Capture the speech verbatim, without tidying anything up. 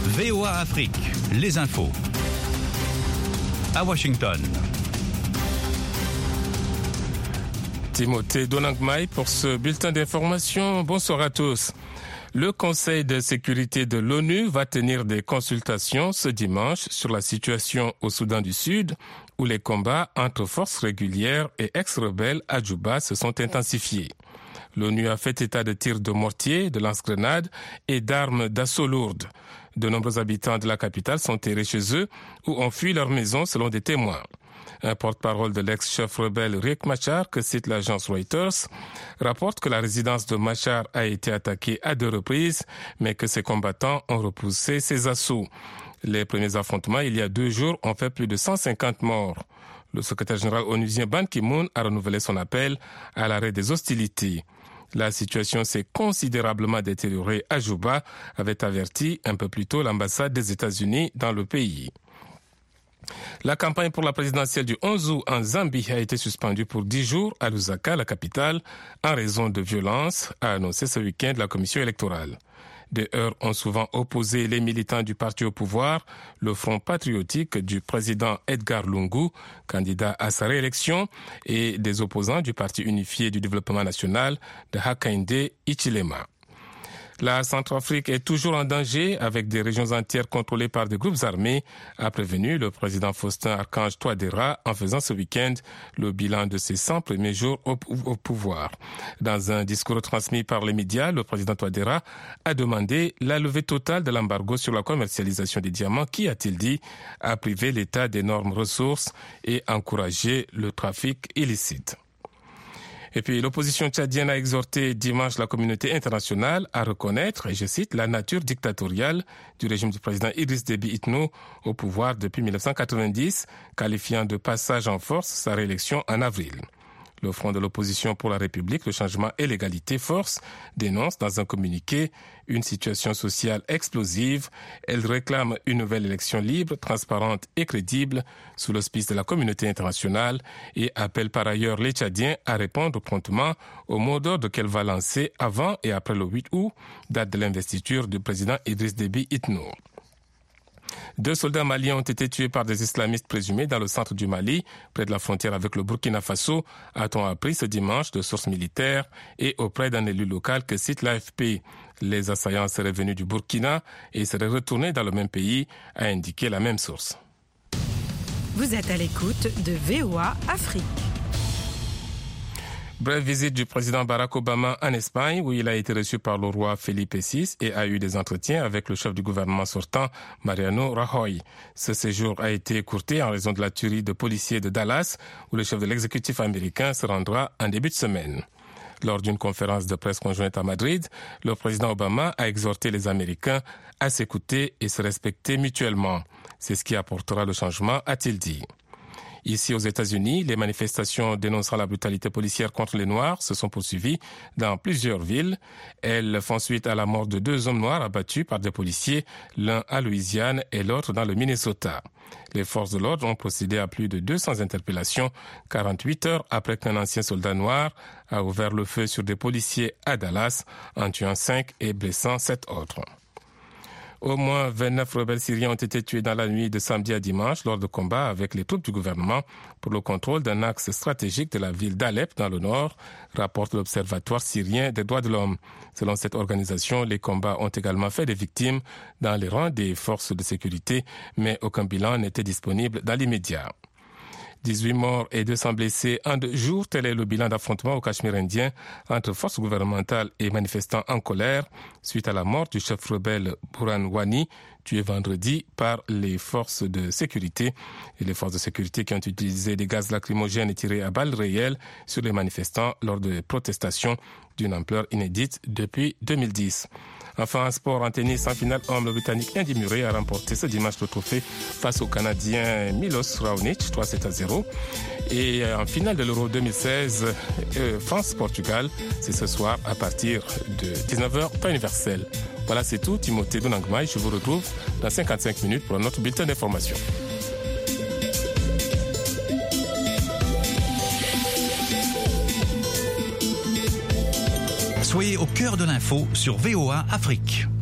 V O A Afrique, les infos. À Washington. Timothée Donangmai pour ce bulletin d'information. Bonsoir à tous. Le Conseil de sécurité de l'ONU va tenir des consultations ce dimanche sur la situation au Soudan du Sud, où les combats entre forces régulières et ex-rebelles à Djouba se sont intensifiés. L'ONU a fait état de tirs de mortier, de lance-grenades et d'armes d'assaut lourdes. De nombreux habitants de la capitale sont terrés chez eux ou ont fui leur maison selon des témoins. Un porte-parole de l'ex-chef rebelle Riek Machar, que cite l'agence Reuters, rapporte que la résidence de Machar a été attaquée à deux reprises, mais que ses combattants ont repoussé ses assauts. Les premiers affrontements, il y a deux jours, ont fait plus de cent cinquante morts. Le secrétaire général onusien Ban Ki-moon a renouvelé son appel à l'arrêt des hostilités. La situation s'est considérablement détériorée à Djouba, avait averti un peu plus tôt l'ambassade des États-Unis dans le pays. La campagne pour la présidentielle du onze août en Zambie a été suspendue pour dix jours à Lusaka, la capitale, en raison de violences, a annoncé ce week-end la commission électorale. Des heurts ont souvent opposé les militants du parti au pouvoir, le Front patriotique du président Edgar Lungu, candidat à sa réélection, et des opposants du Parti unifié du développement national de Hakainde Hichilema. La Centrafrique est toujours en danger avec des régions entières contrôlées par des groupes armés, a prévenu le président Faustin Archange Touadéra en faisant ce week-end le bilan de ses cent premiers jours au, au pouvoir. Dans un discours transmis par les médias, le président Touadéra a demandé la levée totale de l'embargo sur la commercialisation des diamants qui, a-t-il dit, a privé l'État d'énormes ressources et encouragé le trafic illicite. Et puis l'opposition tchadienne a exhorté dimanche la communauté internationale à reconnaître, et je cite, la nature dictatoriale du régime du président Idriss Déby Itno au pouvoir depuis mille neuf cent quatre-vingt-dix, qualifiant de passage en force sa réélection en avril. Le Front de l'opposition pour la République, le changement et l'égalité force dénonce dans un communiqué une situation sociale explosive. Elle réclame une nouvelle élection libre, transparente et crédible sous l'auspice de la communauté internationale et appelle par ailleurs les Tchadiens à répondre promptement au mot d'ordre qu'elle va lancer avant et après le huit août, date de l'investiture du président Idriss Déby Itno. Deux soldats maliens ont été tués par des islamistes présumés dans le centre du Mali, près de la frontière avec le Burkina Faso, a-t-on appris ce dimanche de sources militaires et auprès d'un élu local que cite l'A F P. Les assaillants seraient venus du Burkina et seraient retournés dans le même pays, a indiqué la même source. Vous êtes à l'écoute de V O A Afrique. Brève visite du président Barack Obama en Espagne, où il a été reçu par le roi Felipe six et a eu des entretiens avec le chef du gouvernement sortant, Mariano Rajoy. Ce séjour a été écourté en raison de la tuerie de policiers de Dallas, où le chef de l'exécutif américain se rendra en début de semaine. Lors d'une conférence de presse conjointe à Madrid, le président Obama a exhorté les Américains à s'écouter et se respecter mutuellement. C'est ce qui apportera le changement, a-t-il dit. Ici aux États-Unis, les manifestations dénonçant la brutalité policière contre les Noirs se sont poursuivies dans plusieurs villes. Elles font suite à la mort de deux hommes noirs abattus par des policiers, l'un à Louisiane et l'autre dans le Minnesota. Les forces de l'ordre ont procédé à plus de deux cents interpellations, quarante-huit heures après qu'un ancien soldat noir a ouvert le feu sur des policiers à Dallas, en tuant cinq et blessant sept autres. Au moins vingt-neuf rebelles syriens ont été tués dans la nuit de samedi à dimanche lors de combats avec les troupes du gouvernement pour le contrôle d'un axe stratégique de la ville d'Alep dans le nord, rapporte l'Observatoire syrien des droits de l'homme. Selon cette organisation, les combats ont également fait des victimes dans les rangs des forces de sécurité, mais aucun bilan n'était disponible dans l'immédiat. dix-huit morts et deux cents blessés en deux jours, tel est le bilan d'affrontement au Cachemire indien entre forces gouvernementales et manifestants en colère suite à la mort du chef rebelle Burhan Wani, tué vendredi par les forces de sécurité. Et les forces de sécurité qui ont utilisé des gaz lacrymogènes et tiré à balles réelles sur les manifestants lors de protestations d'une ampleur inédite depuis deux mille dix. Enfin, en sport, en tennis, en finale homme, le Britannique Andy Murray a remporté ce dimanche le trophée face au Canadien Milos Raonic, trois sept à zéro. Et en finale de l'Euro deux mille seize, euh, France-Portugal, c'est ce soir à partir de dix-neuf heures, temps universel. Voilà, c'est tout. Timothée Donangmai, je vous retrouve dans cinquante-cinq minutes pour notre bulletin d'information. Soyez au cœur de l'info sur V O A Afrique.